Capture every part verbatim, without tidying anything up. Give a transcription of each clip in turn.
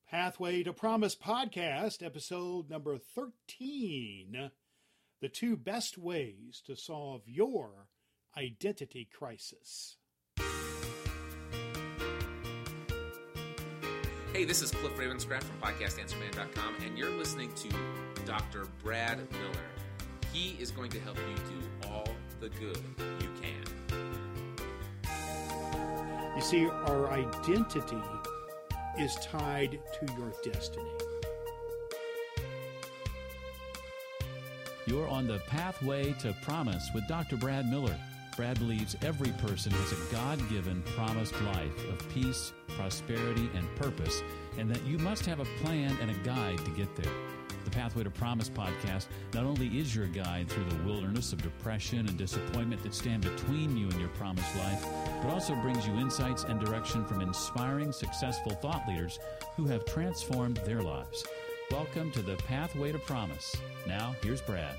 Pathway to Promise podcast, episode number thirteen, the two best ways to solve your identity crisis. Hey, this is Cliff Ravenscraft from podcast answer man dot com, and you're listening to Doctor Brad Miller. He is going to help you do all the good you can. You see, our identity is tied to your destiny. You're on the Pathway to Promise with Doctor Brad Miller. Brad believes every person has a God-given promised life of peace, prosperity, and purpose, and that you must have a plan and a guide to get there. The Pathway to Promise podcast not only is your guide through the wilderness of depression and disappointment that stand between you and your promised life, but also brings you insights and direction from inspiring, successful thought leaders who have transformed their lives. Welcome to the Pathway to Promise. Now, here's Brad.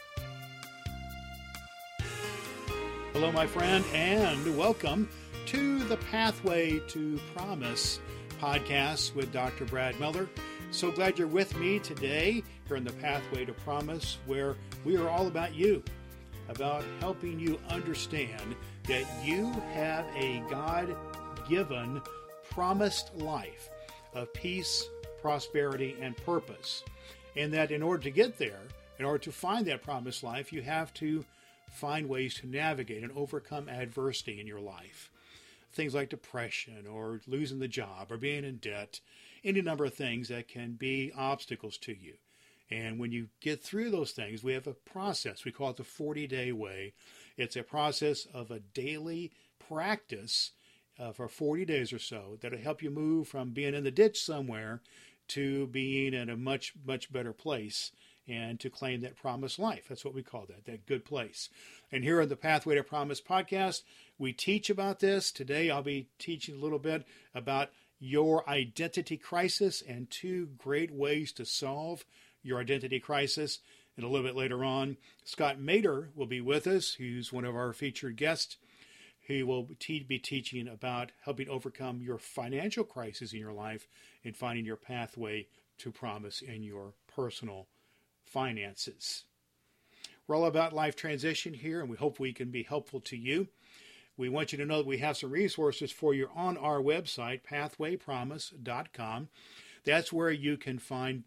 Hello, my friend, and welcome to the Pathway to Promise podcast with Doctor Brad Miller. So glad you're with me today here in the Pathway to Promise, where we are all about you, about helping you understand that you have a God-given promised life of peace, prosperity, and purpose. And that in order to get there, in order to find that promised life, you have to find ways to navigate and overcome adversity in your life. Things like depression or losing the job or being in debt, any number of things that can be obstacles to you. And when you get through those things, we have a process. We call it the forty-day way. It's a process of a daily practice uh, for forty days or so that will help you move from being in the ditch somewhere to being in a much, much better place and to claim that promised life. That's what we call that, that good place. And here on the Pathway to Promise podcast, we teach about this. Today I'll be teaching a little bit about your identity crisis and two great ways to solve your identity crisis. And a little bit later on, Scott Mader will be with us, who's one of our featured guests. He will te- be teaching about helping overcome your financial crisis in your life and finding your pathway to promise in your personal finances. We're all about life transition here, and we hope we can be helpful to you. We want you to know that we have some resources for you on our website, pathway promise dot com. That's where you can find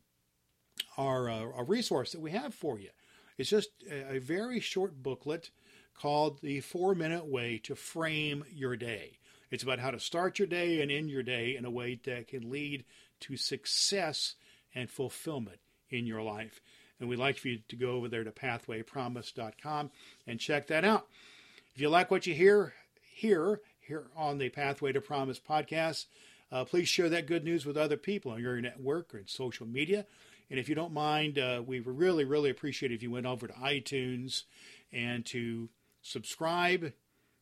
our uh, a resource that we have for you. It's just a, a very short booklet called The Four-Minute Way to Frame Your Day. It's about how to start your day and end your day in a way that can lead to success and fulfillment in your life. And we'd like for you to go over there to pathway promise dot com and check that out. If you like what you hear here, here on the Pathway to Promise podcast, uh, please share that good news with other people on your network or in social media. And if you don't mind, uh, we really, really appreciate it if you went over to iTunes and to subscribe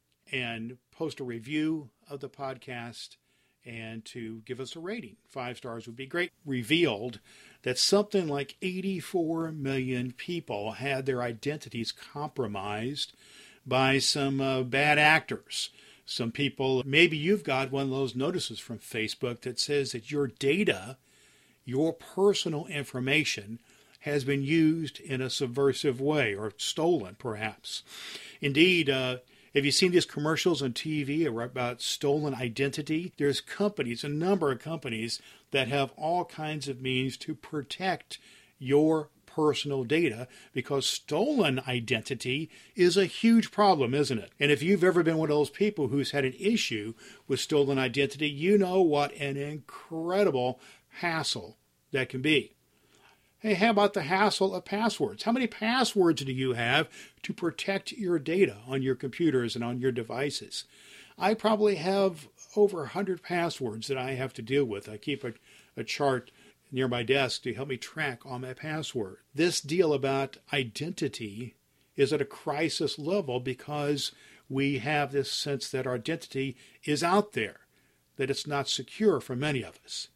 and post a review of the podcast and to give us a rating. Five stars would be great. Revealed that something like eighty-four million people had their identities compromised by some uh, bad actors. Some people, maybe you've got one of those notices from Facebook that says that your data, your personal information, has been used in a subversive way or stolen, perhaps. Indeed, uh, have you seen these commercials on T V about stolen identity? There's companies, a number of companies, that have all kinds of means to protect your personal data, because stolen identity is a huge problem, isn't it? And if you've ever been one of those people who's had an issue with stolen identity, you know what an incredible hassle that can be. Hey, how about the hassle of passwords? How many passwords do you have to protect your data on your computers and on your devices? I probably have over one hundred passwords that I have to deal with. I keep a, a chart near my desk to help me track all my passwords. This deal about identity is at a crisis level because we have this sense that our identity is out there, that it's not secure for many of us.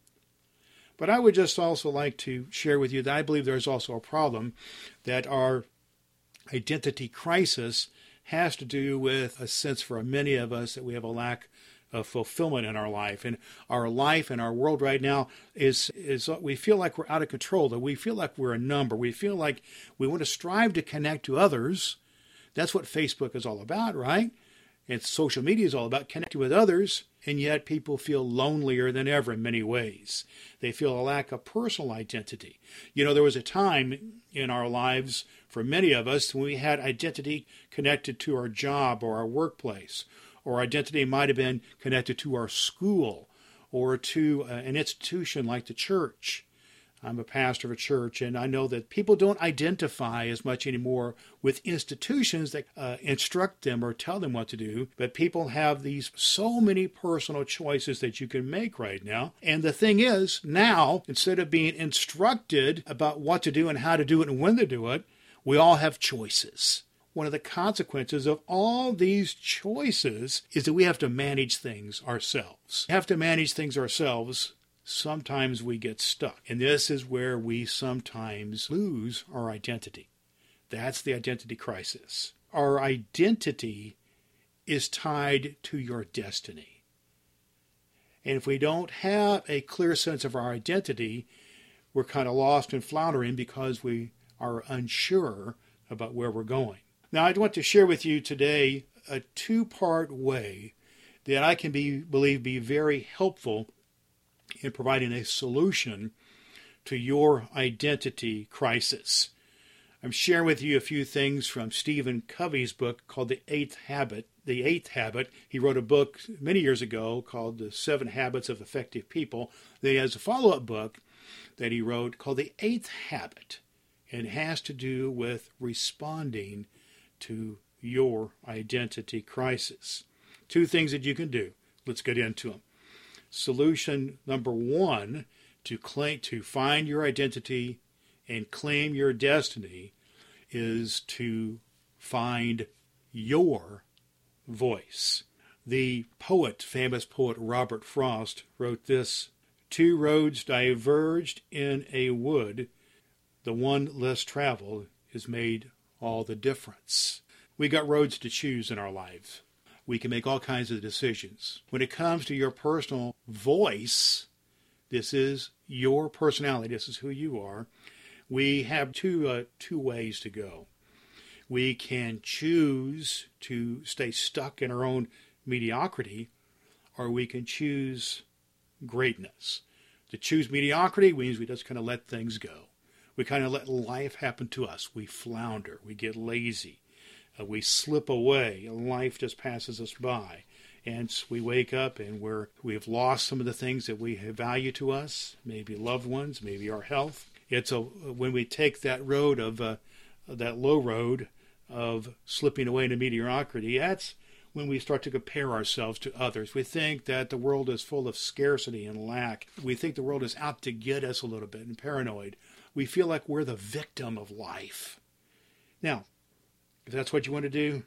But I would just also like to share with you that I believe there's also a problem that our identity crisis has to do with a sense for many of us that we have a lack of fulfillment in our life. And our life and our world right now is, is we feel like we're out of control, that we feel like we're a number. We feel like we want to strive to connect to others. That's what Facebook is all about, right? And social media is all about connecting with others, and yet people feel lonelier than ever in many ways. They feel a lack of personal identity. You know, there was a time in our lives for many of us when we had identity connected to our job or our workplace, or identity might have been connected to our school or to an institution like the church. I'm a pastor of a church, and I know that people don't identify as much anymore with institutions that uh, instruct them or tell them what to do, but people have these so many personal choices that you can make right now. And the thing is, now, instead of being instructed about what to do and how to do it and when to do it, we all have choices. One of the consequences of all these choices is that we have to manage things ourselves. We have to manage things ourselves. Sometimes we get stuck. And this is where we sometimes lose our identity. That's the identity crisis. Our identity is tied to your destiny. And if we don't have a clear sense of our identity, we're kind of lost and floundering because we are unsure about where we're going. Now, I want to share with you today a two-part way that I can be, believe be very helpful in providing a solution to your identity crisis. I'm sharing with you a few things from Stephen Covey's book called The Eighth Habit. The Eighth Habit. He wrote a book many years ago called The Seven Habits of Effective People. He has a follow-up book that he wrote called The Eighth Habit, and it has to do with responding to your identity crisis. Two things that you can do. Let's get into them. Solution number one to claim, to find your identity and claim your destiny is to find your voice. The poet, famous poet Robert Frost, wrote this: "Two roads diverged in a wood. The one less traveled has made all the difference." We got roads to choose in our lives. We can make all kinds of decisions. When it comes to your personal voice, this is your personality. This is who you are. We have two uh, two ways to go. We can choose to stay stuck in our own mediocrity, or we can choose greatness. To choose mediocrity means we just kind of let things go. We kind of let life happen to us. We flounder. We get lazy. Uh, we slip away. Life just passes us by. And we wake up and we're, we've lost some of the things that we have value to us, maybe loved ones, maybe our health. It's a, when we take that road of, uh, that low road of slipping away into mediocrity, that's when we start to compare ourselves to others. We think that the world is full of scarcity and lack. We think the world is out to get us a little bit and paranoid. We feel like we're the victim of life. Now, if that's what you want to do,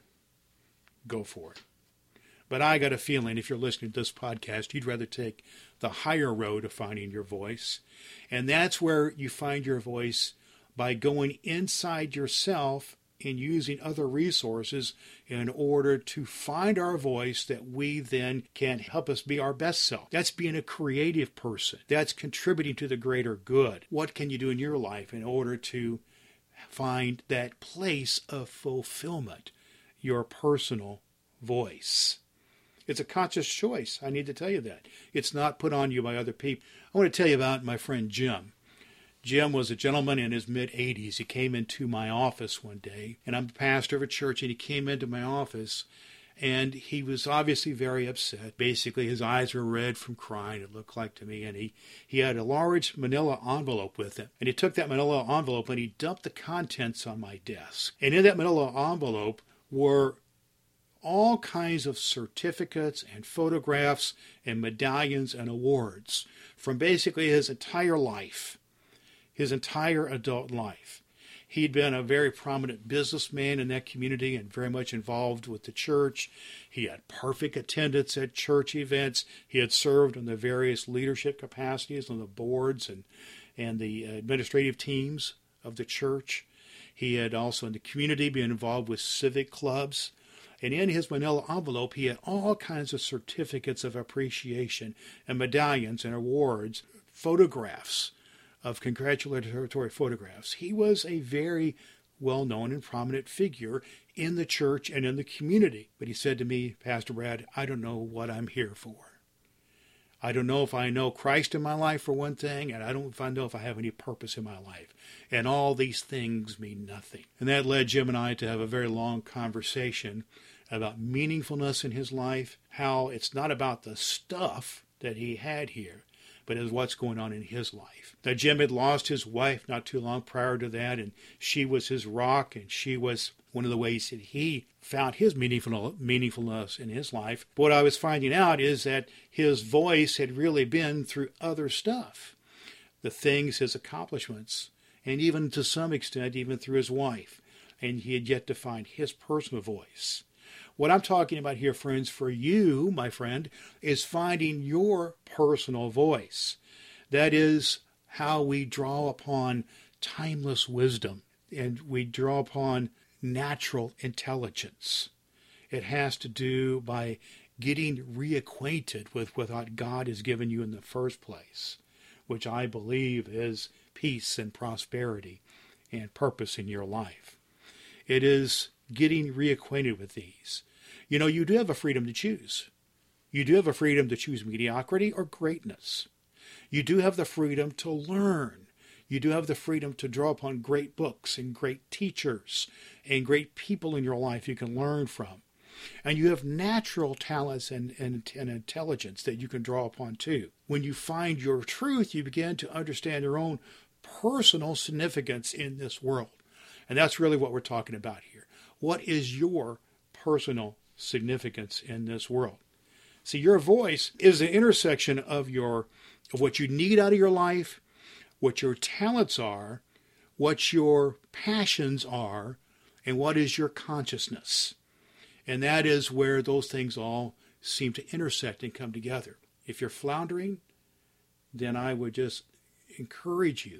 go for it. But I got a feeling if you're listening to this podcast, you'd rather take the higher road of finding your voice. And that's where you find your voice by going inside yourself and using other resources in order to find our voice that we then can help us be our best self. That's being a creative person. That's contributing to the greater good. What can you do in your life in order to find that place of fulfillment, your personal voice? It's a conscious choice. I need to tell you that. It's not put on you by other people. I want to tell you about my friend Jim. Jim was a gentleman in his mid-eighties. He came into my office one day, and I'm a pastor of a church, and he came into my office, and he was obviously very upset. Basically, his eyes were red from crying, it looked like to me, and he, he had a large manila envelope with him. And he took that manila envelope and he dumped the contents on my desk. And in that manila envelope were all kinds of certificates and photographs and medallions and awards from basically his entire life, his entire adult life. He'd been a very prominent businessman in that community and very much involved with the church. He had perfect attendance at church events. He had served on the various leadership capacities on the boards and, and the administrative teams of the church. He had also in the community been involved with civic clubs. And in his manila envelope, he had all kinds of certificates of appreciation and medallions and awards, photographs of congratulatory photographs. He was a very well-known and prominent figure in the church and in the community. But he said to me, Pastor Brad, I don't know what I'm here for. I don't know if I know Christ in my life, for one thing, and I don't if I know if I have any purpose in my life. And all these things mean nothing. And that led Jim and I to have a very long conversation about meaningfulness in his life, how it's not about the stuff that he had here, but is what's going on in his life. Now, Jim had lost his wife not too long prior to that, and she was his rock, and she was one of the ways that he found his meaningful, meaningfulness in his life. But what I was finding out is that his voice had really been through other stuff, the things, his accomplishments, and even to some extent, even through his wife. And he had yet to find his personal voice. What I'm talking about here, friends, for you, my friend, is finding your personal voice. That is how we draw upon timeless wisdom, and we draw upon natural intelligence. It has to do by getting reacquainted with, with what God has given you in the first place, which I believe is peace and prosperity and purpose in your life. It is getting reacquainted with these. You know, you do have a freedom to choose. You do have a freedom to choose mediocrity or greatness. You do have the freedom to learn. You do have the freedom to draw upon great books and great teachers and great people in your life you can learn from. And you have natural talents and, and, and intelligence that you can draw upon too. When you find your truth, you begin to understand your own personal significance in this world. And that's really what we're talking about here. What is your personal significance in this world? See, your voice is the intersection of your of what you need out of your life, what your talents are, what your passions are, and what is your consciousness. And that is where those things all seem to intersect and come together. If you're floundering, then I would just encourage you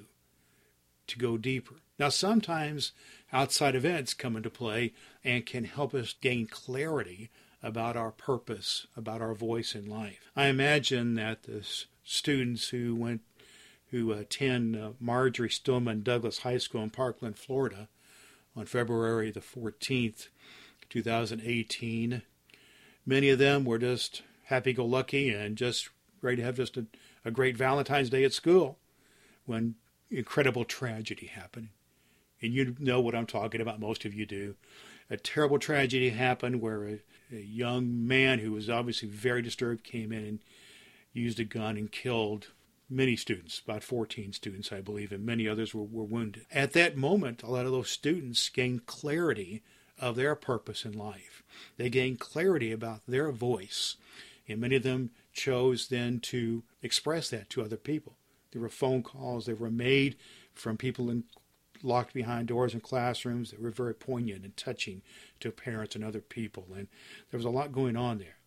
to go deeper. Now, sometimes outside events come into play and can help us gain clarity about our purpose, about our voice in life. I imagine that the students who went, who attend uh, Marjorie Stoneman Douglas High School in Parkland, Florida, on February the fourteenth, two thousand eighteen, many of them were just happy-go-lucky and just ready to have just a, a great Valentine's Day at school when incredible tragedy happened. And you know what I'm talking about, most of you do. A terrible tragedy happened where a, a young man who was obviously very disturbed came in and used a gun and killed many students, about fourteen students, I believe, and many others were, were wounded. At that moment, a lot of those students gained clarity of their purpose in life. They gained clarity about their voice, and many of them chose then to express that to other people. There were phone calls that were made from people in locked behind doors in classrooms that were very poignant and touching to parents and other people. And there was a lot going on there.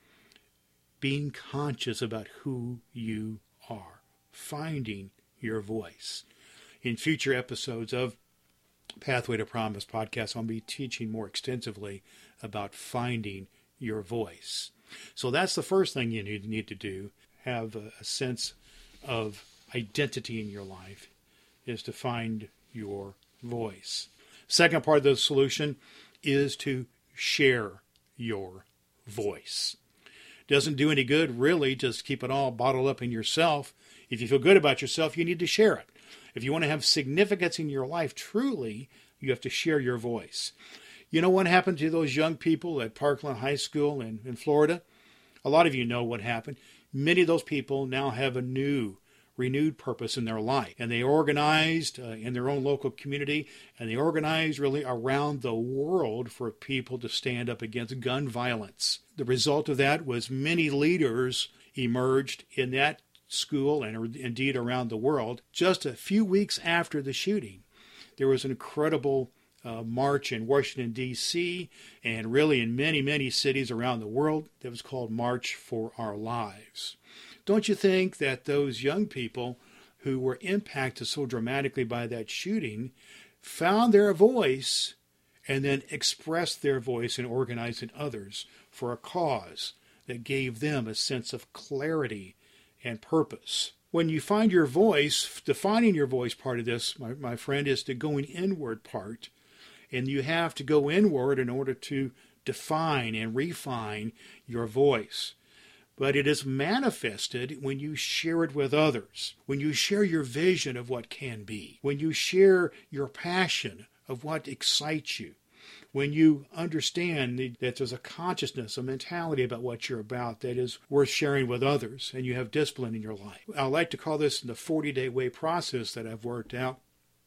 Being conscious about who you are. Finding your voice. In future episodes of Pathway to Promise podcast, I'll be teaching more extensively about finding your voice. So that's the first thing you need, need to do. Have a, a sense of identity in your life, is to find your voice. Second part of the solution is to share your voice. Doesn't do any good, really, just keep it all bottled up in yourself. If you feel good about yourself, you need to share it. If you want to have significance in your life, truly, you have to share your voice. You know what happened to those young people at Parkland High School in, in Florida? A lot of you know what happened. Many of those people now have a new renewed purpose in their life. And they organized uh, in their own local community, and they organized really around the world for people to stand up against gun violence. The result of that was many leaders emerged in that school and indeed around the world. Just a few weeks after the shooting, there was an incredible uh, march in Washington, D C, and really in many, many cities around the world that was called March for Our Lives. Don't you think that those young people who were impacted so dramatically by that shooting found their voice and then expressed their voice and organized in others for a cause that gave them a sense of clarity and purpose. When you find your voice, defining your voice part of this, my, my friend, is the going inward part. And you have to go inward in order to define and refine your voice. But it is manifested when you share it with others, when you share your vision of what can be, when you share your passion of what excites you, when you understand that there's a consciousness, a mentality about what you're about that is worth sharing with others, and you have discipline in your life. I like to call this the forty-day way process that I've worked out,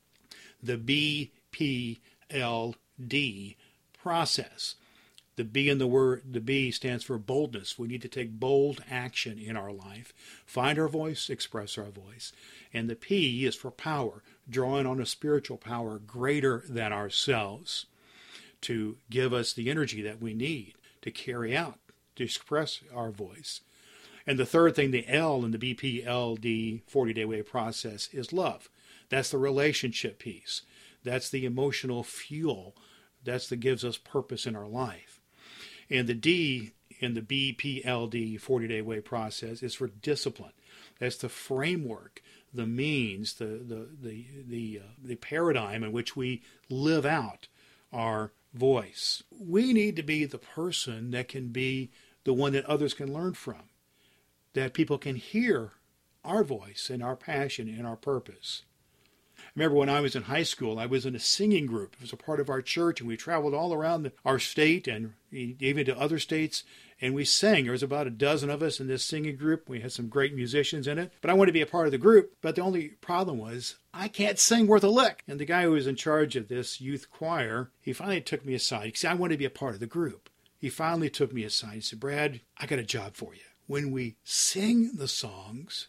the B P L D process. The B in the word, the B stands for boldness. We need to take bold action in our life, find our voice, express our voice. And the P is for power, drawing on a spiritual power greater than ourselves to give us the energy that we need to carry out, to express our voice. And the third thing, the L in the B P L D forty-day way process, is love. That's the relationship piece. That's the emotional fuel. That's that gives us purpose in our life. And the D in the B P L D forty-day way process is for discipline. That's the framework, the means, the the the the, uh, the paradigm in which we live out our voice. We need to be the person that can be the one that others can learn from, that people can hear our voice and our passion and our purpose. I remember when I was in high school, I was in a singing group. It was a part of our church, and we traveled all around the, our state and even to other states, and we sang. There was about a dozen of us in this singing group. We had some great musicians in it, but I wanted to be a part of the group. But the only problem was I can't sing worth a lick. And the guy who was in charge of this youth choir, he finally took me aside. He said, I want to be a part of the group. He finally took me aside. He said, Brad, I got a job for you. When we sing the songs,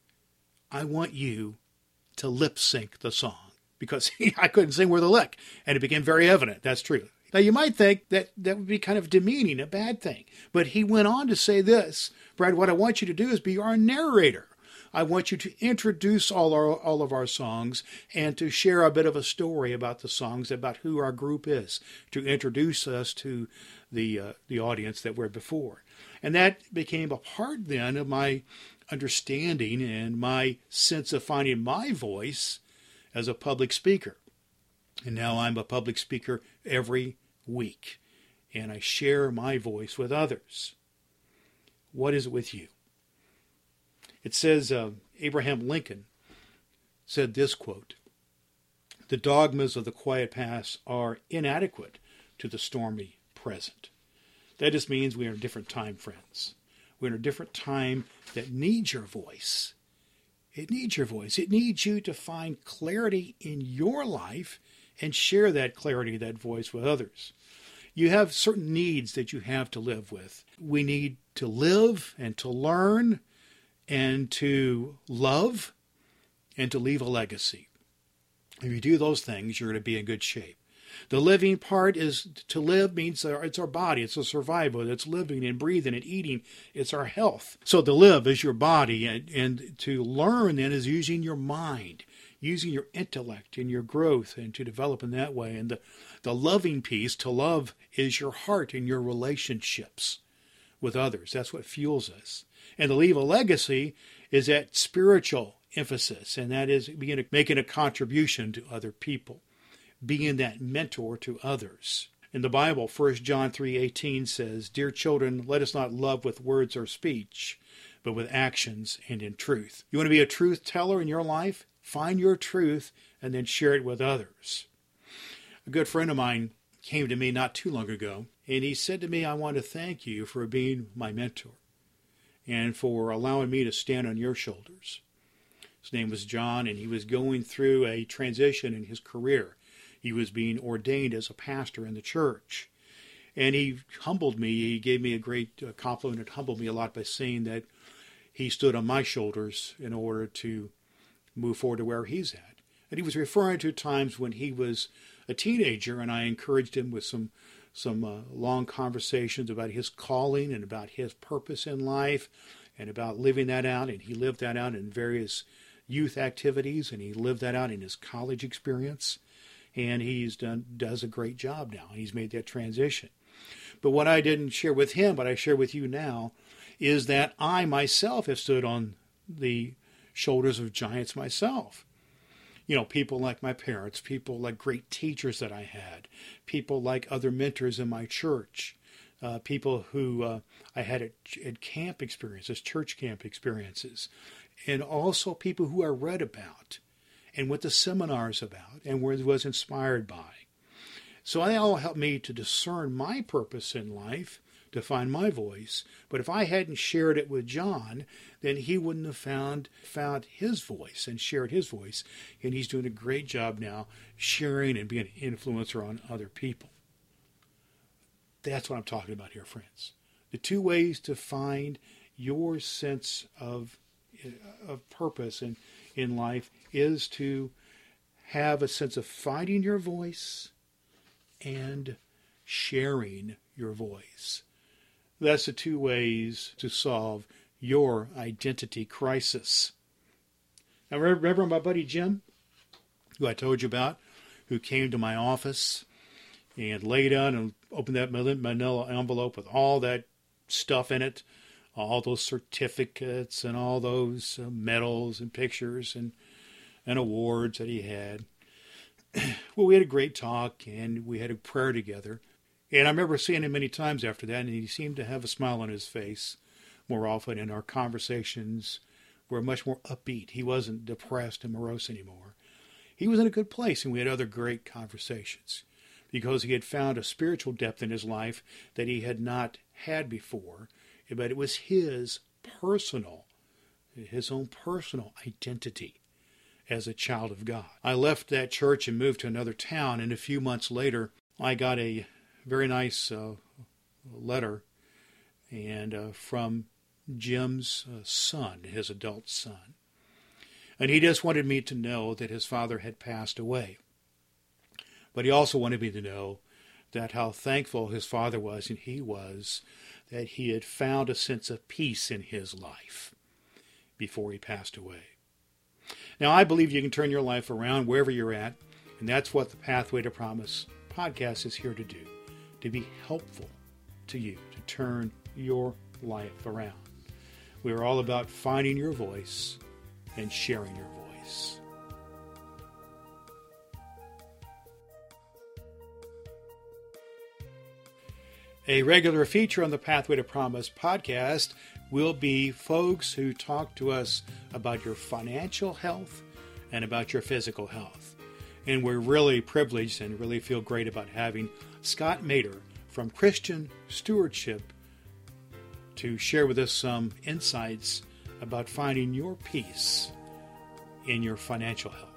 I want you to lip sync the song, because I couldn't sing worth a lick, and it became very evident. That's true. Now, you might think that that would be kind of demeaning, a bad thing, but he went on to say this, Brad, what I want you to do is be our narrator. I want you to introduce all our all of our songs and to share a bit of a story about the songs, about who our group is, to introduce us to the uh, the audience that we're before. And that became a part then of my understanding and my sense of finding my voice as a public speaker. And now I'm a public speaker every week, and I share my voice with others. What is it with you? It says, uh, Abraham Lincoln said this quote, "The dogmas of the quiet past are inadequate to the stormy present." That just means we are in a different time, friends. We're in a different time that needs your voice. It needs your voice. It needs you to find clarity in your life and share that clarity, that voice with others. You have certain needs that you have to live with. We need to live and to learn and to love and to leave a legacy. If you do those things, you're going to be in good shape. The living part is to live means it's our body. It's a survival. It's living and breathing and eating. It's our health. So to live is your body, and, and to learn then is using your mind, using your intellect and your growth, and to develop in that way. And the, the loving piece, to love, is your heart and your relationships with others. That's what fuels us. And to leave a legacy is that spiritual emphasis, and that is being, making a contribution to other people, being that mentor to others. In the Bible, First John three eighteen says, "Dear children, let us not love with words or speech, but with actions and in truth." You want to be a truth teller in your life? Find your truth and then share it with others. A good friend of mine came to me not too long ago, and he said to me, "I want to thank you for being my mentor and for allowing me to stand on your shoulders." His name was John, and he was going through a transition in his career. He was being ordained as a pastor in the church. And he humbled me. He gave me a great uh, compliment. It humbled me a lot by saying that he stood on my shoulders in order to move forward to where he's at. And he was referring to times when he was a teenager, and I encouraged him with some some uh, long conversations about his calling and about his purpose in life and about living that out. And he lived that out in various youth activities, and he lived that out in his college experience. and he's done does a great job now. He's made that transition. But what I didn't share with him, but I share with you now, is that I myself have stood on the shoulders of giants myself. You know, people like my parents, people like great teachers that I had, people like other mentors in my church, uh, people who uh, I had at, at camp experiences, church camp experiences, and also people who I read about and went to seminars about and was inspired by. So they all helped me to discern my purpose in life, to find my voice. But if I hadn't shared it with John, then he wouldn't have found found his voice and shared his voice. And he's doing a great job now sharing and being an influencer on other people. That's what I'm talking about here, friends. The two ways to find your sense of, of purpose in, in life is to have a sense of finding your voice and sharing your voice. That's the two ways to solve your identity crisis. Now, remember my buddy Jim, who I told you about, who came to my office and lay down and opened that manila envelope with all that stuff in it, all those certificates and all those medals and pictures and, and awards that he had. Well, we had a great talk, and we had a prayer together. And I remember seeing him many times after that, and he seemed to have a smile on his face more often, and our conversations were much more upbeat. He wasn't depressed and morose anymore. He was in a good place, and we had other great conversations because he had found a spiritual depth in his life that he had not had before, but it was his personal, his own personal identity as a child of God. I left that church and moved to another town, and a few months later, I got a very nice uh, letter and uh, from Jim's uh, son, his adult son. And he just wanted me to know that his father had passed away. But he also wanted me to know that how thankful his father was, and he was, that he had found a sense of peace in his life before he passed away. Now, I believe you can turn your life around wherever you're at, and that's what the Pathway to Promise podcast is here to do, to be helpful to you, to turn your life around. We are all about finding your voice and sharing your voice. A regular feature on the Pathway to Promise podcast will be folks who talk to us about your financial health and about your physical health. And we're really privileged and really feel great about having Scott Mader from Christian Stewardship to share with us some insights about finding your peace in your financial health.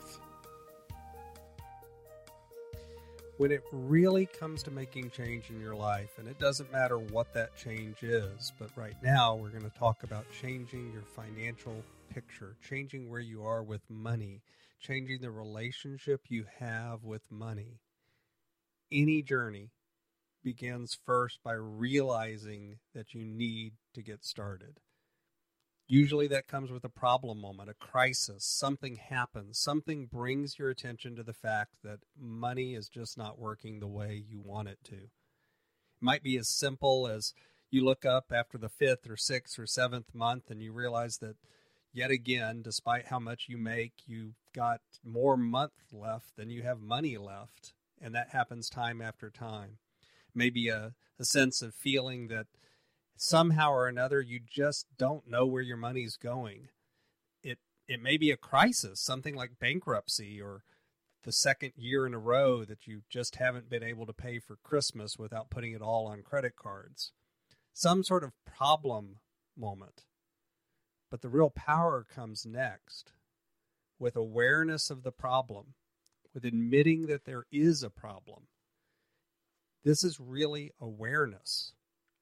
When it really comes to making change in your life, and it doesn't matter what that change is, but right now we're going to talk about changing your financial picture, changing where you are with money, changing the relationship you have with money. Any journey begins first by realizing that you need to get started. Usually that comes with a problem moment, a crisis, something happens, something brings your attention to the fact that money is just not working the way you want it to. It might be as simple as you look up after the fifth or sixth or seventh month and you realize that yet again, despite how much you make, you've got more month left than you have money left. And that happens time after time. Maybe a, a sense of feeling that somehow or another, you just don't know where your money's going. It it may be a crisis, something like bankruptcy or the second year in a row that you just haven't been able to pay for Christmas without putting it all on credit cards. Some sort of problem moment. But the real power comes next, with awareness of the problem, with admitting that there is a problem. This is really awareness.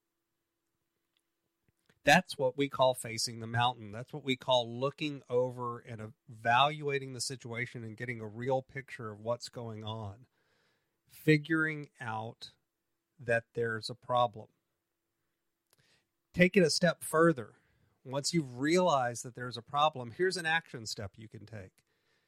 That's what we call facing the mountain. That's what we call looking over and evaluating the situation and getting a real picture of what's going on. Figuring out that there's a problem. Take it a step further. Once you've realized that there's a problem, here's an action step you can take.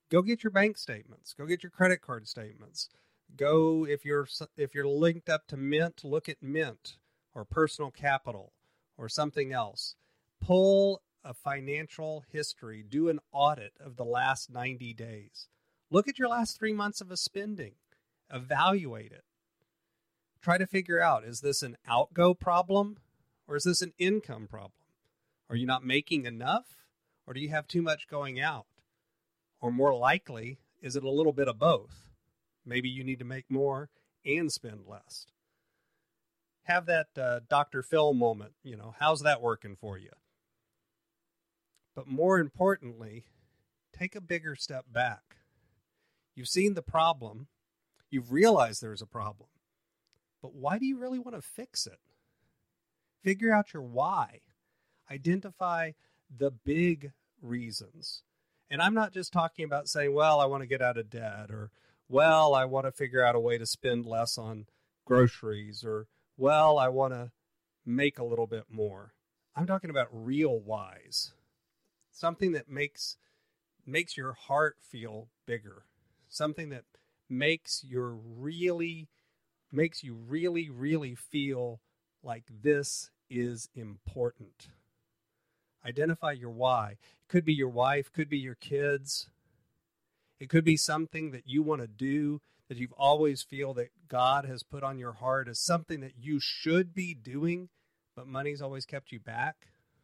Go get your bank statements. Go get your credit card statements. Go, if you're if you're linked up to Mint, look at Mint or Personal Capital or something else. Pull a financial history. Do an audit of the last ninety days. Look at your last three months of a spending. Evaluate it. Try to figure out, is this an outgo problem or is this an income problem? Are you not making enough or do you have too much going out? Or more likely, is it a little bit of both? Maybe you need to make more and spend less. Have that uh, Doctor Phil moment. You know, how's that working for you? But more importantly, take a bigger step back. You've seen the problem. You've realized there's a problem. But why do you really want to fix it? Figure out your why. Identify the big reasons. And I'm not just talking about saying, well, I want to get out of debt, or, well, I want to figure out a way to spend less on groceries, or, well, I want to make a little bit more. I'm talking about real whys. Something that makes makes your heart feel bigger. Something that makes your really makes you really, really feel like this is important. Identify your why. It could be your wife, could be your kids. It could be something that you want to do that you've always feel that God has put on your heart as something that you should be doing, but money's always kept you back.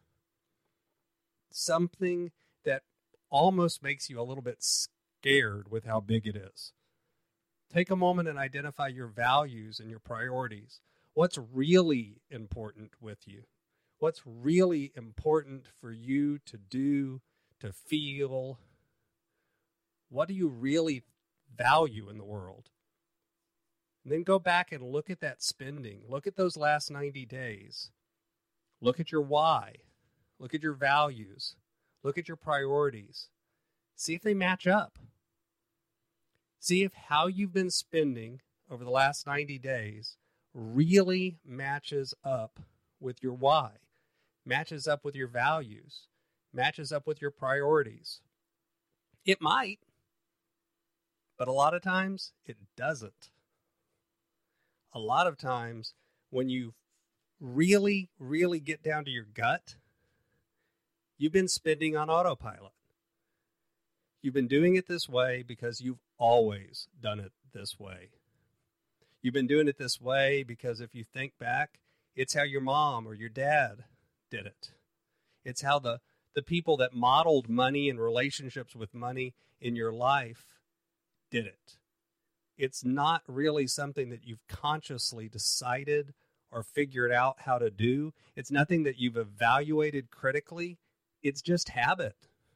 Something that almost makes you a little bit scared with how big it is. Take a moment and identify your values and your priorities. What's really important with you? What's really important for you to do, to feel? What do you really value in the world? And then go back and look at that spending. Look at those last ninety days. Look at your why. Look at your values. Look at your priorities. See if they match up. See if how you've been spending over the last ninety days really matches up with your why, matches up with your values, matches up with your priorities. It might, but a lot of times it doesn't. A lot of times when you really, really get down to your gut, you've been spending on autopilot. You've been doing it this way because you've always done it this way. You've been doing it this way because if you think back, it's how your mom or your dad did it. It's how the, the people that modeled money and relationships with money in your life did it. It's not really something that you've consciously decided or figured out how to do. It's nothing that you've evaluated critically. It's just habit.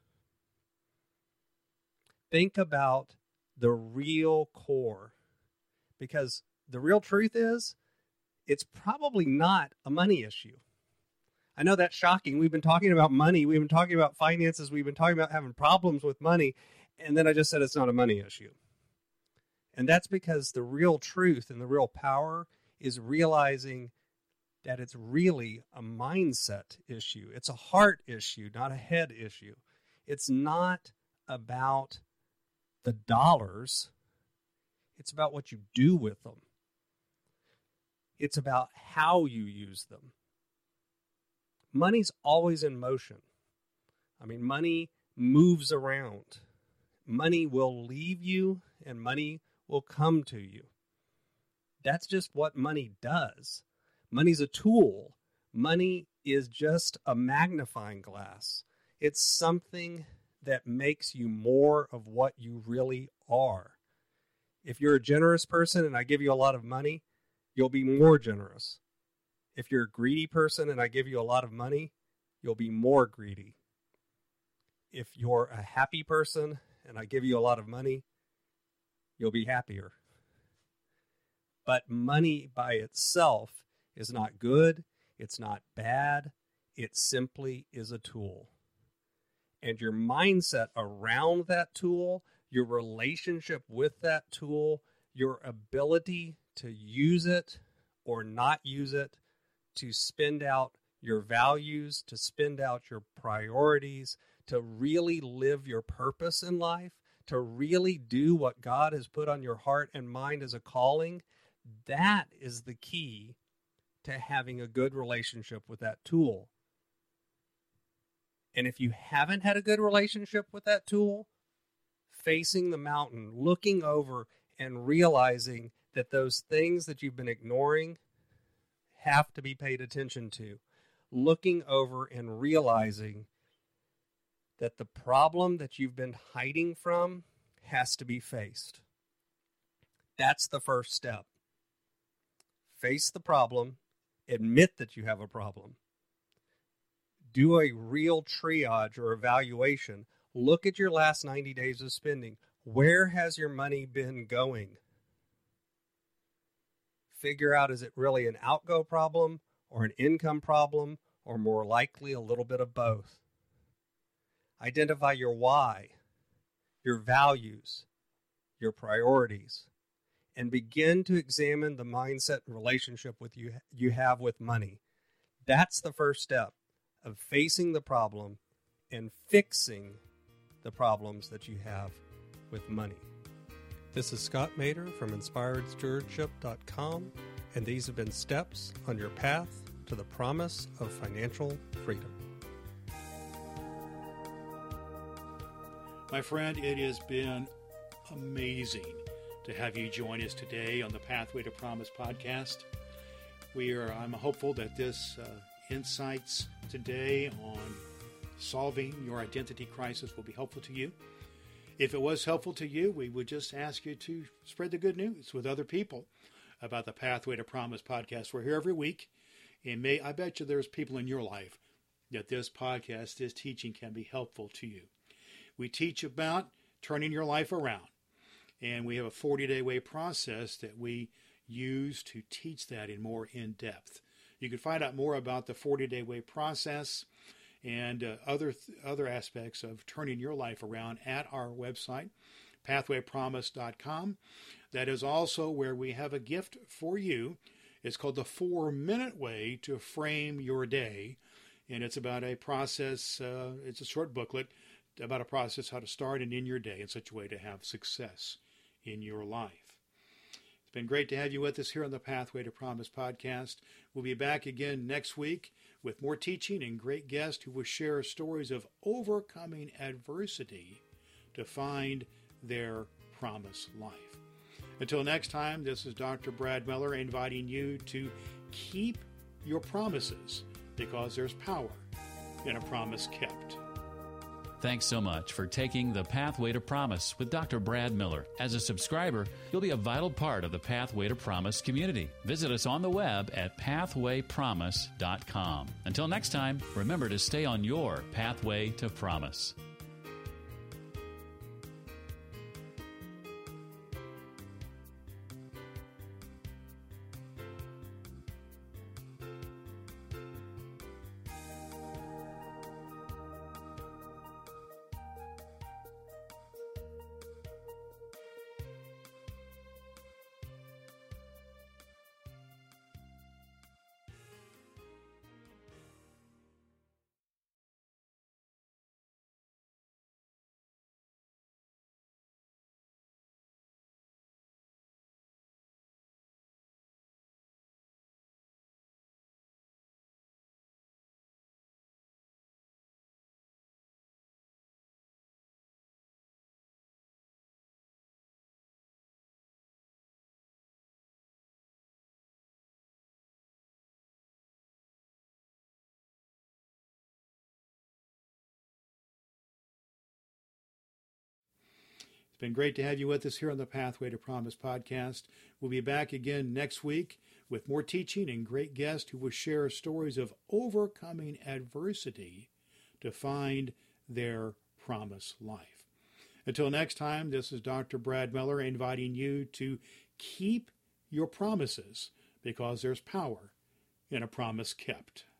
Think about the real core, because the real truth is it's probably not a money issue. I know that's shocking. We've been talking about money. We've been talking about finances. We've been talking about having problems with money. And then I just said it's not a money issue. And that's because the real truth and the real power is realizing that it's really a mindset issue. It's a heart issue, not a head issue. It's not about the dollars. It's about what you do with them. It's about how you use them. Money's always in motion. I mean, money moves around. Money will leave you and money will come to you. That's just what money does. Money's a tool. Money is just a magnifying glass. It's something that makes you more of what you really are. If you're a generous person and I give you a lot of money, you'll be more generous. If you're a greedy person and I give you a lot of money, you'll be more greedy. If you're a happy person and I give you a lot of money, you'll be happier. But money by itself is not good. It's not bad. It simply is a tool. And your mindset around that tool, your relationship with that tool, your ability to use it or not use it, to spend out your values, to spend out your priorities, to really live your purpose in life, to really do what God has put on your heart and mind as a calling, that is the key to having a good relationship with that tool. And if you haven't had a good relationship with that tool, facing the mountain, looking over and realizing that those things that you've been ignoring have to be paid attention to. Looking over and realizing that the problem that you've been hiding from has to be faced. That's the first step. Face the problem. Admit that you have a problem. Do a real triage or evaluation. Look at your last ninety days of spending. Where has your money been going? Figure out, is it really an outgo problem or an income problem, or more likely a little bit of both? Identify your why, your values, your priorities, and begin to examine the mindset and relationship with you you have with money. That's the first step of facing the problem and fixing the problems that you have with money. This is Scott Mater from inspired stewardship dot com, and these have been steps on your path to the promise of financial freedom. My friend, it has been amazing to have you join us today on the Pathway to Promise podcast. We are, I'm hopeful that this uh, insights today on solving your identity crisis will be helpful to you. If it was helpful to you, we would just ask you to spread the good news with other people about the Pathway to Promise podcast. We're here every week, and may I bet you there's people in your life that this podcast, this teaching can be helpful to you. We teach about turning your life around, and we have a forty-day way process that we use to teach that in more in-depth. You can find out more about the forty-day way process and uh, other th- other aspects of turning your life around at our website, pathway promise dot com. That is also where we have a gift for you. It's called the four-minute way to frame your day, and it's about a process, uh, it's a short booklet about a process how to start and end your day in such a way to have success in your life. It's been great to have you with us here on the Pathway to Promise podcast. We'll be back again next week with more teaching and great guests who will share stories of overcoming adversity to find their promised life. Until next time, this is Doctor Brad Miller inviting you to keep your promises, because there's power in a promise kept. Thanks so much for taking the Pathway to Promise with Doctor Brad Miller. As a subscriber, you'll be a vital part of the Pathway to Promise community. Visit us on the web at pathway promise dot com. Until next time, remember to stay on your Pathway to Promise. It's been great to have you with us here on the Pathway to Promise podcast. We'll be back again next week with more teaching and great guests who will share stories of overcoming adversity to find their promised life. Until next time, this is Doctor Brad Miller inviting you to keep your promises, because there's power in a promise kept.